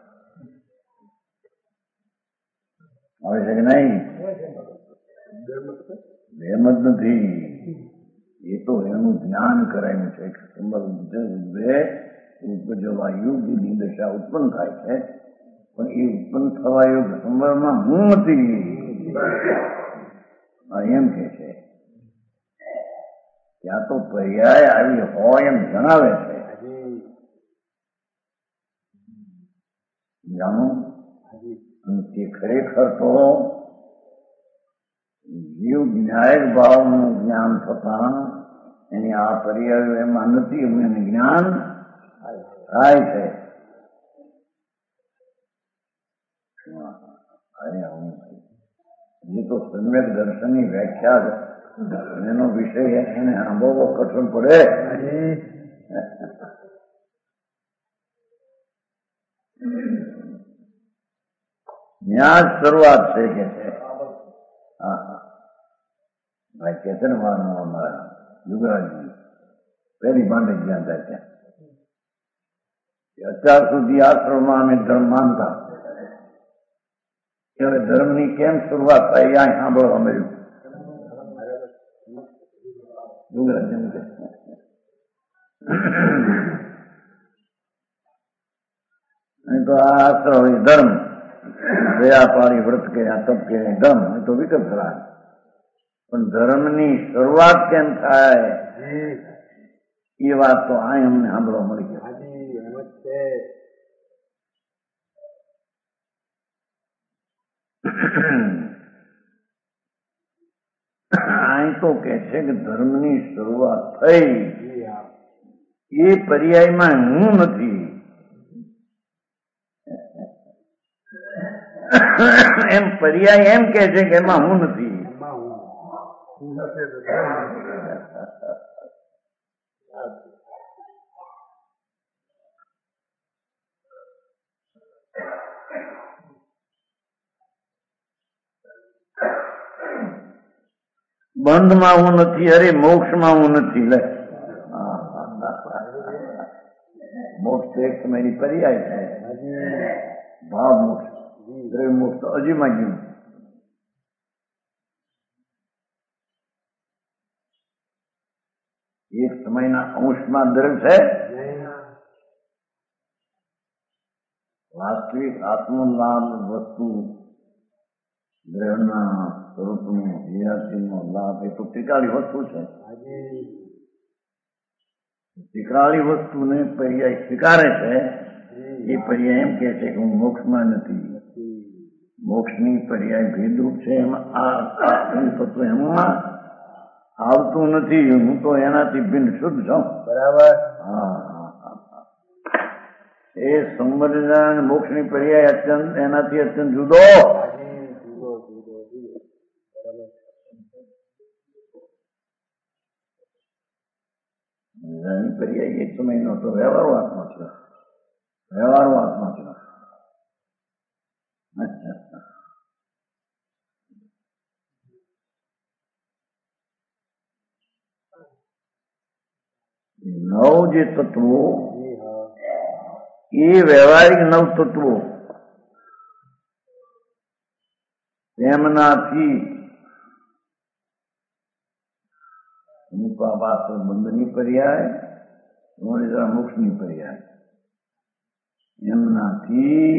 આવે છે કે નહીં? એમ જ નથી, એ તો એનું જ્ઞાન કરાયું છે. ઉપજવા યુગની દશા ઉત્પન્ન થાય છે, પણ એ ઉત્પન્ન થવા યોગ સંવરમાં હું નથી એમ કે છે. ત્યાં તો પર્યાય આવી હોય એમ જણાવે છે. જાણો તે ખરેખર તો જીવ ન્યાયિક ભાવનું જ્ઞાન થતા એની આ પર્યાયો એમાં નથી, એને જ્ઞાન થાય છે. એ તો સમ્યક દર્શનની વ્યાખ્યા એનો વિષય એને સાંભળવો કઠણ પડે. ત્યાં જ શરૂઆત છે કે છે. હા ભાઈ કે છે ને અમારા યુગરાજજી પહેલી માંડે જ્ઞાન થાય ત્યાં અત્યાર સુધી આશ્રમમાં અમે ધર્મ માનતા, હવે ધર્મની કેમ શરૂઆત થાય આ સાંભળવા મળ્યું. તો આ આશ્રમ ધર્મ વ્યાપારી વ્રત કે આ તપ કે ધર્મ એ તો વિકલ્પ ધરાવે, પણ ધર્મની શરૂઆત કેમ થાય એ વાત તો આ અમને સાંભળવા મળી ગઈ. અહીં તો કે છે કે ધર્મની શરૂઆત થઈ એ પર્યાયમાં હું નથી એમ પર્યાય એમ કે છે કે એમાં હું નથી. બંધમાં હું નથી, અરે મોક્ષમાં હું નથી. લે મોક્ષ એક સમયની પર્યાય છે. ભાવ મોક્ષ, દ્રવ્ય મોક્ષ તો હજીમાં ગયું. એક સમયના અંશમાં દ્રવ્ય છે. વાસ્તવિક આત્મલાભ વસ્તુ દ્રવ્યના સ્વરૂપનું હિયાસીનો લાભ એ તો ત્રિકાળી વસ્તુ છે. ત્રિકાળી વસ્તુને પર્યાય સ્વીકારે છે. એ પર્યાય એમ કે છે કે હું મોક્ષમાં નથી. મોક્ષની પર્યાય ભેદરૂપ છે. એમાં આ તત્વ એમાં આવતું નથી. હું તો એનાથી ભિન્ન શુદ્ધ છું. બરાબર. હા એ સંબંધ મોક્ષની પર્યાય અત્યંત એનાથી અત્યંત જુદો. પર્યાય એક સમયનો તો વ્યવહારો આત્મા છે. વ્યવહારો આત્મા છે. નવ જે તત્વો એ વ્યવહારિક નવ તત્વો તેમનાથી બંધની પર્યાય મોક્ષની પર્યાય એમનાથી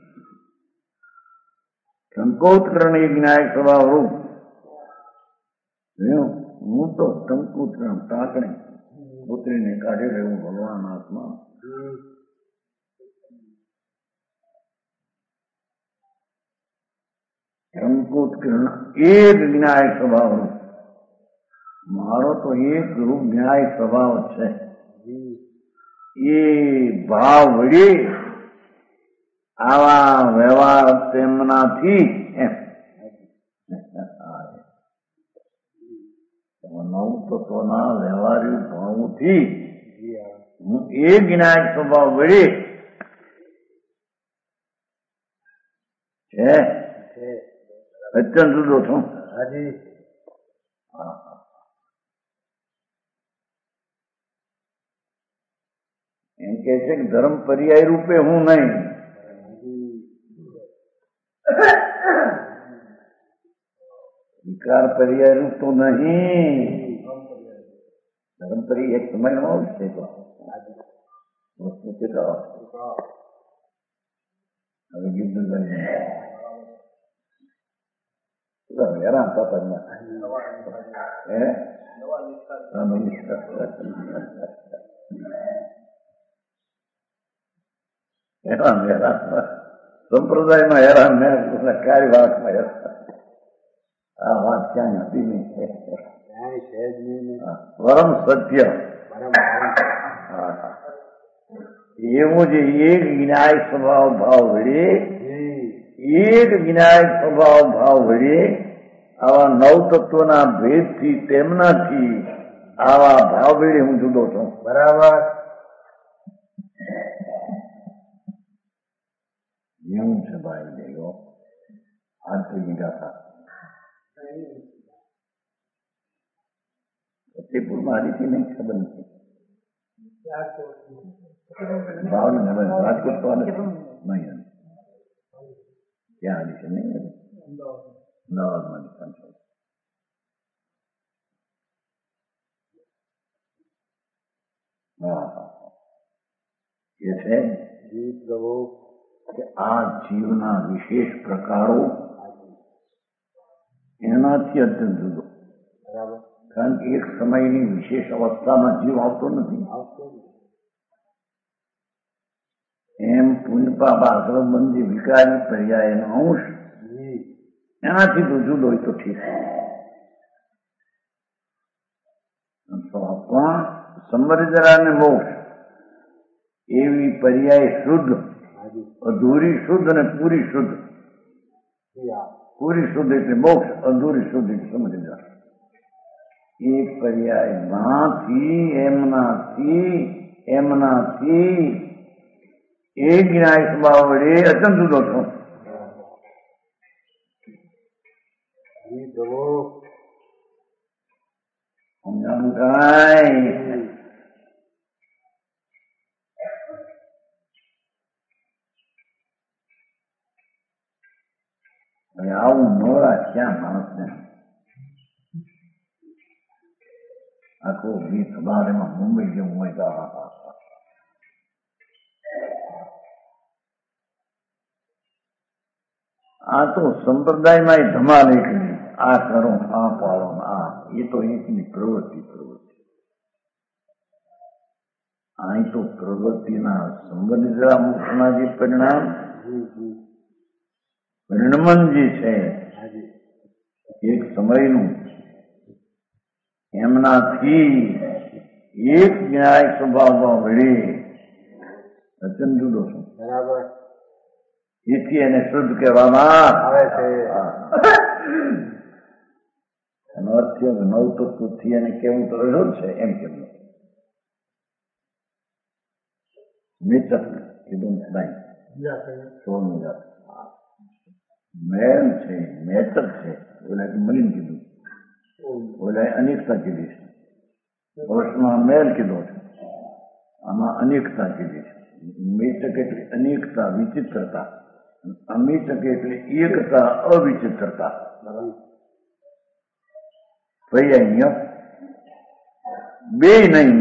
સંકોચકરણ એ જ્ઞાયક સ્વભાવ રૂપ. હું તો સંકોચકરણ ટાંકણી પુત્રીને કાઢી રહ્યું ભગવાન આત્મા. અંકુત કિરણ એક જ્ઞાય સ્વભાવ રૂપ. મારો તો એક રૂપ જ્ઞાય સ્વભાવ છે. એ ભાવ વળી આવા વ્યવહાર તેમનાથી નવ તત્વના વ્યવહારિક ભાવોથી હું એ જ્ઞાય સ્વભાવ વળી છે અત્યંત જુદો છું. એમ કે છે કે ધર્મ પર્યાય રૂપે હું નહીં, વિકાર પર્યાય રૂપ તો નહીં. ધર્મ પર્યાય એક સમય નો છે તો વસ્તુ કેટલા હવે કીધું હેરાન થતા સંપ્રદાયમાં હેરાન ને કાર્યવાહકમાં હેરાન. આ વાત ક્યાં હતી નહીં. પરમ સત્ય એવું જે એક જ્ઞાય સ્વભાવ ભાવ વડે એક જ્ઞાય સ્વભાવ ભાવ વડે આવા નવ તત્વના ભેદથી તેમનાથી આવા ભાવ વડે હું જુદો છું. બરાબર. એવું છે ભાઈ દેવો. આંતરિક ગાથા ફતેપુરમાં આદિથી નહીં ખબર નથી. ભાવનગર રાજકોટ તો નહીં ત્યાં આદિ છે નહીં અમદાવાદમાં એ છે કે આ જીવના વિશેષ પ્રકારો એનાથી અત્યંત જુદો. કારણ કે એક સમયની વિશેષ અવસ્થામાં જીવ આવતો નથી. એમ પુણ્યપાપ આશ્રમબંધી વિકારી પર્યાયનો અંશ એનાથી તો જુદો હોય તો ઠીક. પણ સમરિદ્રા અને મોક્ષ એવી પર્યાય શુદ્ધ, અધૂરી શુદ્ધ અને પૂરી શુદ્ધ. પૂરી શુદ્ધ એટલે મોક્ષ, અધૂરી શુદ્ધ એટલે સમરિદ્રા. એ પર્યાય એમનાથી એ જ્ઞાય સ્વભાવ વડે અત્યંત જુદો છો. સમજાણું કાંઈ? હવે આવું નોરા ક્યાં માણસને આખું ગીત બારેમાં મુંબઈ જેવું હોય તો આ તો સંપ્રદાયમાં ધમાલ એકની આ કરો આ પાડો આ એ તો એકની પ્રવૃત્તિ. અહીં તો પ્રવૃત્તિના સંબંધિત મુખના જે પરિણામ પરિણમન જે છે એક સમયનું એમનાથી એક ન્યાય સ્વભાવમાં વળે અત્યંત જુદો છું. બરાબર. એથી એને શુદ્ધ કહેવામાં આવે છે. એનો અર્થ નવ તત્વથી એને કેવું તો રહ્યો છે એમ કેવું મિત્ર કીધું નહીં. મેલ છે મેચક છે ઓલા મલિન કીધું, ઓલા અનેકતા કીધી છે. વર્ષમાં મેલ કીધો છે, આમાં અનેકતા કીધી છે. મેચક એટલે અનેકતા વિચિત્રતા, અમિચક એટલે એકતા અવિચિત્રતા. ભાઈ અહીંયા બે નહીં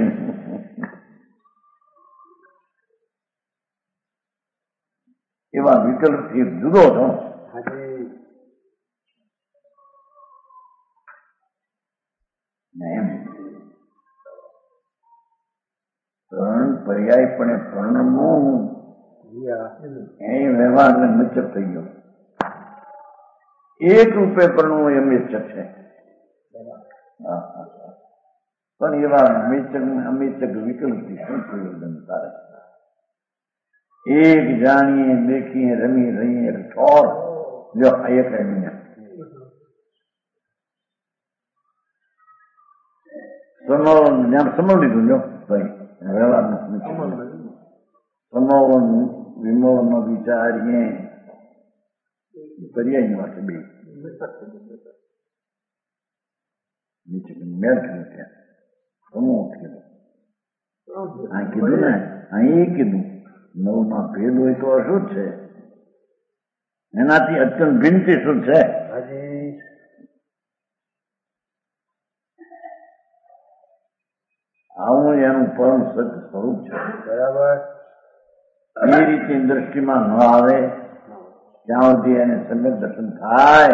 એવા વિકલ્પથી જુદો છો. એમ ત્રણ પર્યાયપણે પ્રણમો એ વ્યવહારને મચક થઈ ગયો. એક રૂપે પરણવું એ મેચક છે. પણ એવા મેચક અમેચક વિકલ્પથી શું પ્રયોજન તારે? એક જાણીએ દેખીએ રમી રહીએ ઠોર જો એક રમીએ સમવ લીધું જો ભાઈ વ્યવહારનું સમવ વિમોળ વિચારીએ પર્યાય માટે બે મેળ થયું ત્યાં સમૂહ કીધું આ કીધું ને અહીં કીધું નવમાં ભેદ હોય તો અશુદ્ધ છે, એનાથી અત્યંત ભિન્નથી શુદ્ધ છે. આવું એનું પરમ સત્ય સ્વરૂપ છે. બરાબર. એ રીતે દ્રષ્ટિમાં ન આવે ત્યાં સુધી એને સમ્યક દર્શન થાય.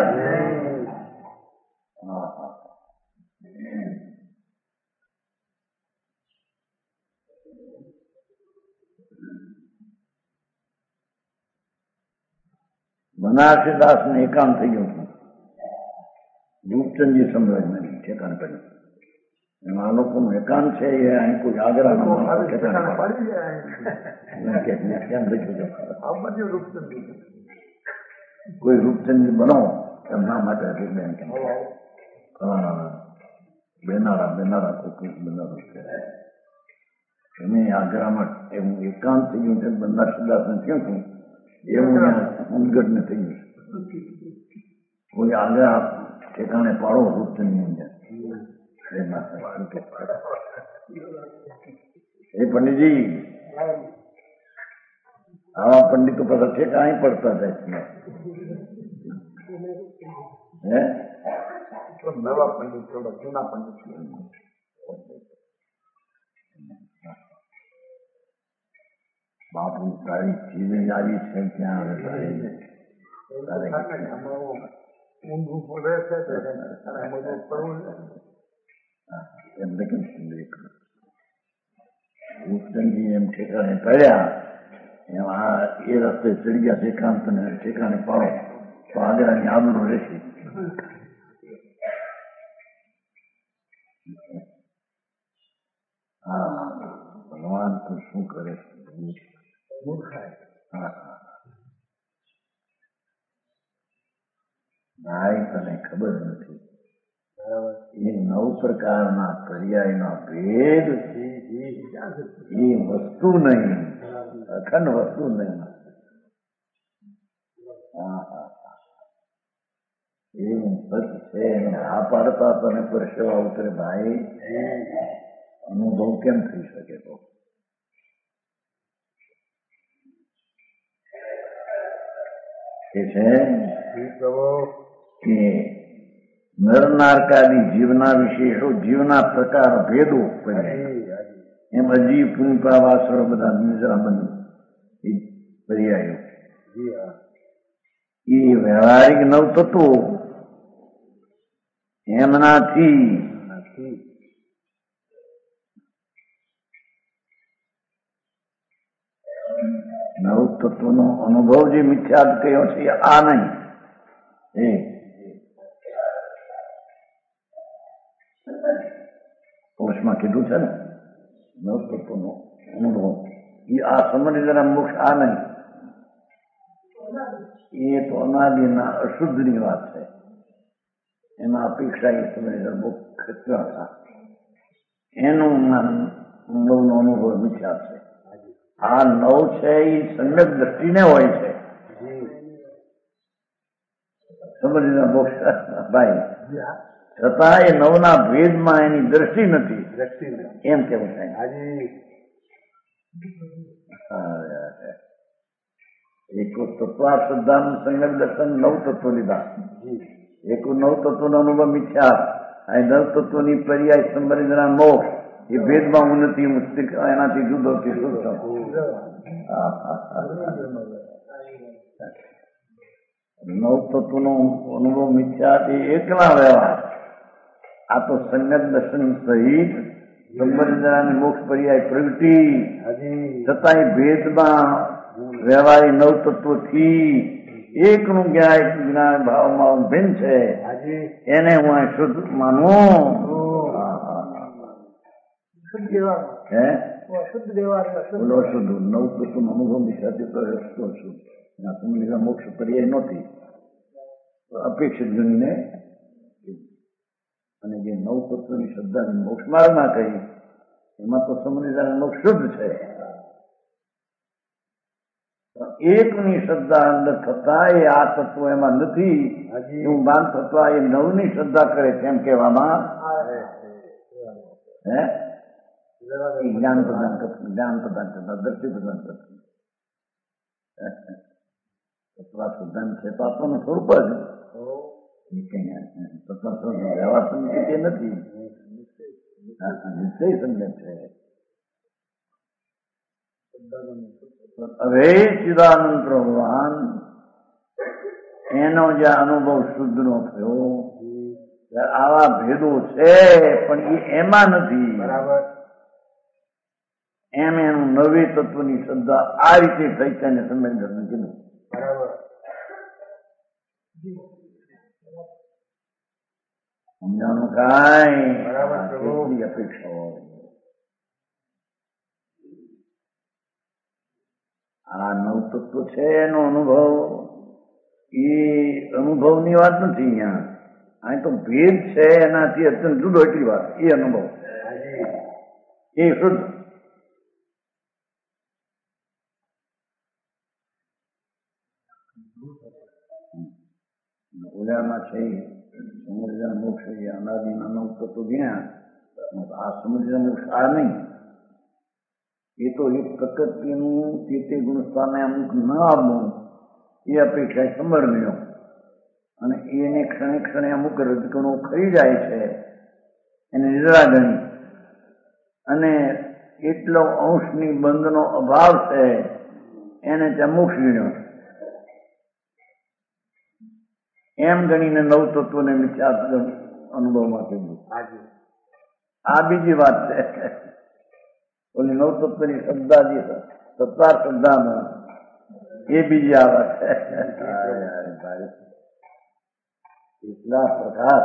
બનારસીદાસ ને એકાંત થઈ ગયું હતું. રૂપચંદજી સમજાય નહીં ઠેકાણ કર્યું. આ લોકોનું એકાંત છે એ અહીં કોઈ આગ્રાના કોઈ રૂપચંદજી બનો એમના માટે બેનારા કોઈ બનારું છે. એને આગ્રામાં એવું એકાંત થઈ ગયું છે. બનારસીદાસ ને થયું હતું એવું ઉનગઢ ને થઈ ગયું. કોઈ આગ્રા ઠેકાણે પાડો રૂપચંદની અંદર એ પંડિતજી આવા પંડિતો પાછા ઠેકા અહીં પડતા થાય. નવા પંડિત થોડા જૂના પંડિત બાપુ તારી ચીજ આવી છે ત્યાં રૂપચંદજી એમ ઠેકાણે પડ્યા એમાં એ રસ્તે ચડી ગયા એકાંત ને ઠેકાણે પાડો તો આગ્રાની આબરૂ રહેશે. હા ભગવાન તો શું કરે છે? ભાઈ તને ખબર નથી એ 9 પ્રકારના પર્યાયના ભેદ એ વસ્તુ નહીં, અખંડ વસ્તુ નહીં. એવું સત છે એને આ પાડતા તને પરસેવા ઉતરે ભાઈ. અનુભવ કેમ થઈ શકે? તો એ છે કે નરનારકાદી જીવના વિશેષો જીવના પ્રકાર ભેદો એમ અજીવ પૂંપા વાસરો બધા નિજરાબંધ પર્યાયો એ વ્યવહારિક નવ તત્વો એમનાથી નવ તત્વનો અનુભવ જે મિથ્યાદ કયો છે આ નહીં. એ કોષમાં કીધું છે ને નવ તત્વનો અનુભવ એ આ સમજના મોક્ષ આ નહીં. એ તો અનાદિના અશુદ્ધની વાત છે. એમાં અપેક્ષા એ સમજ બહુ ખતરા હતા. એનું નવનો અનુભવ મિથ્યા છે. આ નવ છે એ સમ્યક દ્રષ્ટિને હોય છે. સમજના મોક્ષ ભાઈ છતાં એ નવના ભેદમાં એની દ્રષ્ટિ નથી એમ કેવું થાય. એક તત્વા શ્રદ્ધાનું સમ્યક દર્શન 9 તત્વો લીધા. એક 9 તત્વનો અનુભવ મિથ્યા. આ 9 તત્વની પર્યાય સંબંધના મોક્ષ એ ભેદમાં ઉન્નતિ મુસ્તિક એનાથી જુદો કે શુદ્ધ. નવ તત્વનો અનુભવ મિથ્યા એ એકલા વ્યવહાર. આ તો સમ્યક દર્શન સહિત સંબંધની મોક્ષ પર્યાય પ્રગતિ છતાંય ભેદમાં વ્યવહારી 9 તત્વોથી એકનું જ્ઞાન ભાવમાં ભિન્ન છે એને હું આ શુદ્ધ માનું. બોલો શુદ્ધ નવ તત્વ અનુભવની સાથે તો રસ્તો શુદ્ધ સમજેલા મોક્ષ પર્યાય નહોતી અપેક્ષિત ગણીને. અને જે નવ તત્વની શ્રદ્ધા મોક્ષ માર્ગમાં કહી એમાં તો સમજેલા મોક્ષ શુદ્ધ છે. એકની શ્રદ્ધા અંદર થતા એ આ તત્વ એમાં નથી એવું ભાન થતા એ નવની શ્રદ્ધા કરે તેમ કહેવામાં જ્ઞાન પ્રદાન કરતું જ્ઞાન પ્રદાન કરતા દ્રષ્ટિ પ્રદાન કરતું તત્વા શ્રદ્ધા છે તો આત્માનું સ્વરૂપ જ તત્વા શ્રદ્ધા વ્યવહાર સમજે તે નથી નિશ્ચય સમજે છે. હવે ચિદાનંદ ભગવાન એનો જે અનુભવ શુદ્ધ નો થયો આવા ભેદો છે પણ એ એમાં નથી. એમ એનું નવી તત્વની શ્રદ્ધા આ રીતે થઈ તેને સંબંધન કીધું. સમજાનું કાંઈ અપેક્ષાઓ આ નવ તત્વ છે એનો અનુભવ એ અનુભવની વાત નથી. અહીંયા અહીં તો ભેદ છે એનાથી અત્યંત જુદો એટલી વાત એ અનુભવ એ શુદ્ધ. ઓલામાં છે સમુદ્ર મોક્ષ એ અનાદિના નવ તત્વ ગયા આ સમુદ્ર મોક્ષ આ નહીં. એ તો એક પ્રકૃતિનું તે ગુણસ્થાને અમુક ન આપવું એ અપેક્ષા સમરણ્યો અને એને ક્ષણે ક્ષણે અમુક રજગણો ખરી જાય છે એને નિરાગણી અને એટલો અંશની બંધનો અભાવ છે એને ત્યાં મોક્ષ ગણ્યો એમ ગણીને નવ તત્વોને મિથ્યા અનુભવમાં કીધું. આ બીજી વાત છે. ઓલી નવ તત્વની શ્રદ્ધા જે સત્તા શ્રદ્ધામાં એ બીજી આ વાત છે. એટલા પ્રકાર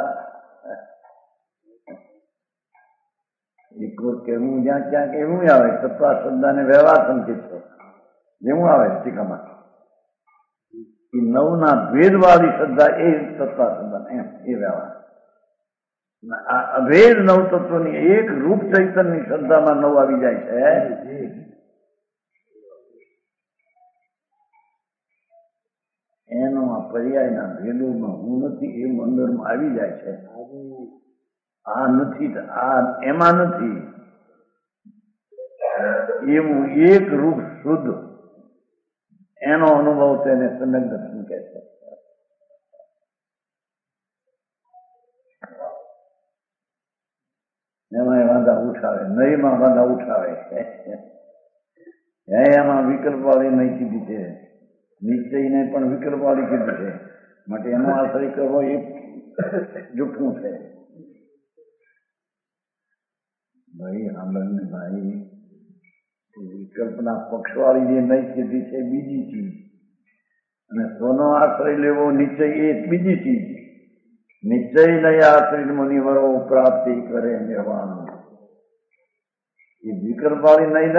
એક વાર કેવું જ્યાં ક્યાં કેવું આવે સત્તા શ્રદ્ધા ને વ્યવહાર સંકેત છે જેવું આવે ટીકામાં એ નવના ભેદવાળી શ્રદ્ધા એ સત્તા શ્રદ્ધા એમ એ વ્યવહાર. આ અભેદ નવ તત્વની એક રૂપ ચૈતન્યની શ્રદ્ધામાં નવ આવી જાય છે. એનો આ પર્યાયના ભેદોમાં હું નથી એ મંદિરમાં આવી જાય છે. આ નથી આ એમાં નથી એવું એક રૂપ શુદ્ધ એનો અનુભવ તેને સનક દર્શન કહે છે. એમાં વાંધા ઉઠાવે નહીમાં વાંધા ઉઠાવે એમાં વિકલ્પ વાળી નહીં કીધી છે નિશ્ચયને પણ વિકલ્પ વાળી કીધી છે માટે એનો આશ્રય કરવો એ જૂઠું છે. ભાઈ આનંદ ભાઈ વિકલ્પના પક્ષવાળી જે નહીં કીધી છે બીજી ચીજ અને સોનો આશ્રય લેવો નિશ્ચય એ બીજી ચીજ. નિશ્ચય નહીં આશ્રિત મુનિવરો પ્રાપ્તિ કરે નિર્વાણ એ વિકલ્પ વાળી નહીં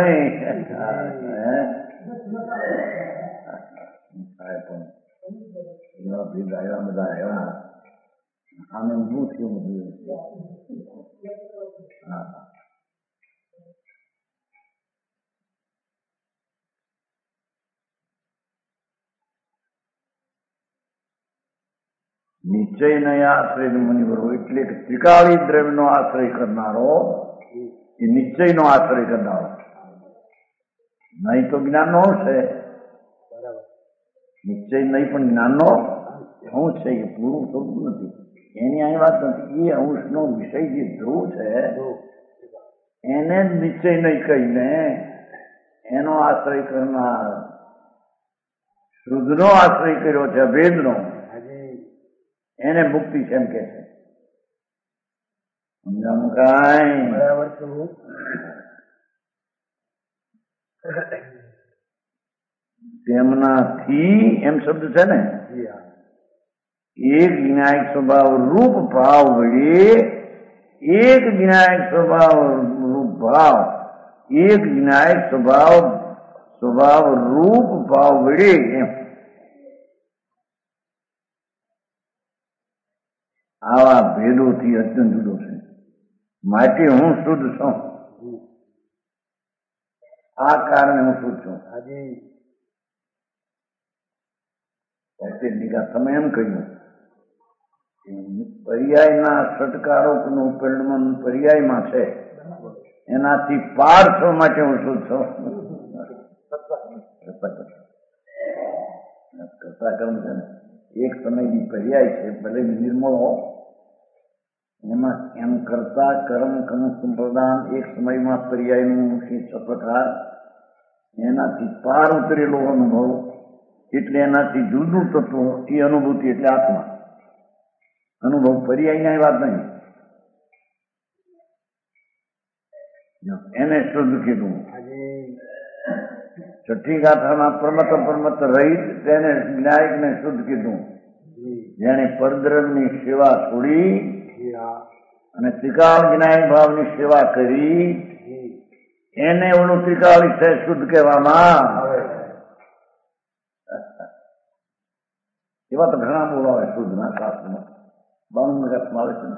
પણ એવા ભેદ આવ્યા બધા આવ્યા આને ઊભું થયું બધું. હા નિશ્ચય નહીં આશ્રય મુનિવરો એટલે કે ત્રિકાળી દ્રવ્યનો આશ્રય કરનારો એ નિશ્ચયનો આશ્રય કરનારો નહીં તો જ્ઞાનનો અંશ છે. નિશ્ચય નહીં પણ જ્ઞાનનો અંશ છે એ પૂરું થતું નથી. એની અહીં વાત નથી. એ અંશનો વિષય જે ધ્રુવ છે એને જ નિશ્ચય નહીં કહીને એનો આશ્રય કરનાર શુદ્ધનો આશ્રય કર્યો છે ભેદનો એને મુક્તિ છે એમ કે છે. સમજાવું કાંઈ બરાબર છું. તેમનાથી એમ શબ્દ છે ને, એક જ્ઞાયક સ્વભાવ રૂપ ભાવ વડે, એક જ્ઞાયક સ્વભાવ રૂપ ભાવ, એક જ્ઞાયક સ્વભાવ રૂપ ભાવ વડે એમ આવા ભેદોથી અત્યંત જુદો છે. માટે હું શુદ્ધ છું. આ કારણે હું શુદ્ધ છું. તમે એમ કહ્યું પર્યાયના ષટકારોનું પરિણામ પર્યાયમાં છે, એનાથી પાર થવા માટે હું શુદ્ધ છું. કરતા કર્મ છે ને, એક સમયની પર્યાય છે, ભલે નિર્મળ હો, એમાં એમ કરતા કર્મ સંપ્રદાન એક સમયમાં પર્યાયનું પ્રકાર, એનાથી પાર ઉતરેલો અનુભવ, એટલે એનાથી જુદું તત્વ એ અનુભૂતિ એટલે આત્મા. અનુભવ પર્યાયની વાત નહીં, એને શુદ્ધ કીધું. છઠ્ઠી ગાથામાં પરમત રહિત તેને જ્ઞાયક ને શુદ્ધ કીધું. જેને પરદ્રવ્યની સેવા છોડી અને ત્રિકાળ જ્ઞાયક ભાવની સેવા કરી, એને ઓલું ત્રિકાળ છે શુદ્ધ કહેવામાં આવે. એવા તો ઘણા બોલાવે શુદ્ધ ના શાસ્ત્રમાં. બાણું આવે છે ને,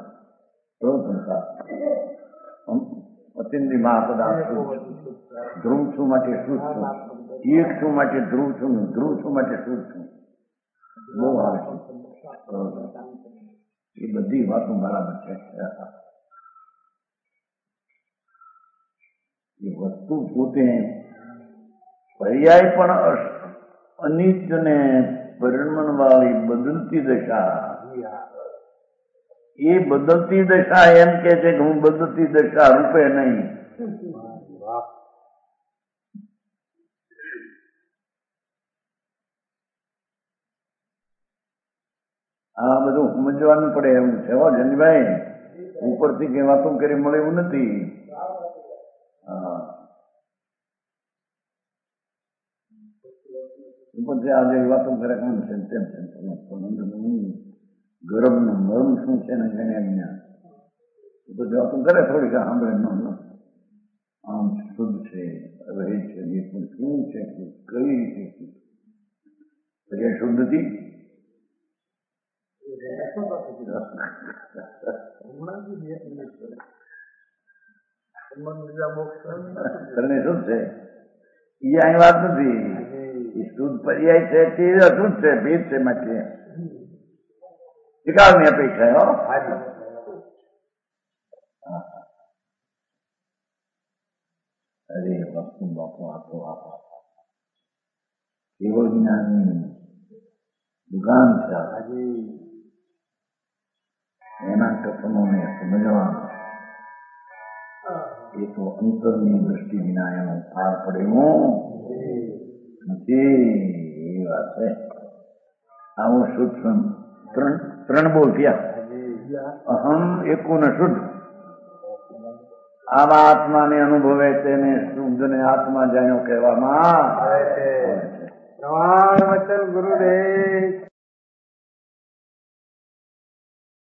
અતિન્દ્રિય મહાપદા ધ્રુવ છું માટે શુદ્ધ છું, એક છું માટે ધ્રુવ છું, ધ્રુવ છું માટે શુદ્ધ છું. બહુ આવે છે. એ બધી વાતો બરાબર છે. એ વસ્તુ પોતે પર્યાય પણ અનિત્ય ને પરિણમન વાળી બદલતી દશા, એ બદલતી દશા એમ કે છે કે હું બદલતી દશા રૂપે નહીં. આ બધું સમજવાનું પડે એવું છે. હો જનભાઈ, ઉપરથી કઈ વાતો કરી મળે એવું નથી. ઉપરથી આજે વાતો કરે કોણ છે તેમ છે, ગર્ભનું મર્મ શું છે ને એને જ્ઞાન. બધી વાતો કરે થોડીક સાંભળે ન આમ શુદ્ધ છે, રહે છે, એ પણ શું છે, કઈ રીતે શુદ્ધ શુદ્ધથી શું છે એ અહીં વાત નથી. એ શુદ્ધ પર્યાય છે તે અશુદ્ધ છે, ભેદ છે. માટે ત્રિકાળની અપેક્ષા. હો અરે વસ્તુ બાપુ આપો કેવળ જ્ઞાનની દુકાન છે. એના કથનોને સમજવાનું એ તો અંતરની દ્રષ્ટિ વિના એનો પાર પડેલો નથી. એ વાત છે. આવું શુદ્ધ ત્રણ બોલ થયા. અહમ એકું ને શુદ્ધ. આવા આત્માને અનુભવે તેને શુદ્ધ ને આત્મા જાણ્યો કહેવામાં આવે છે. વચન ગુરુદેવ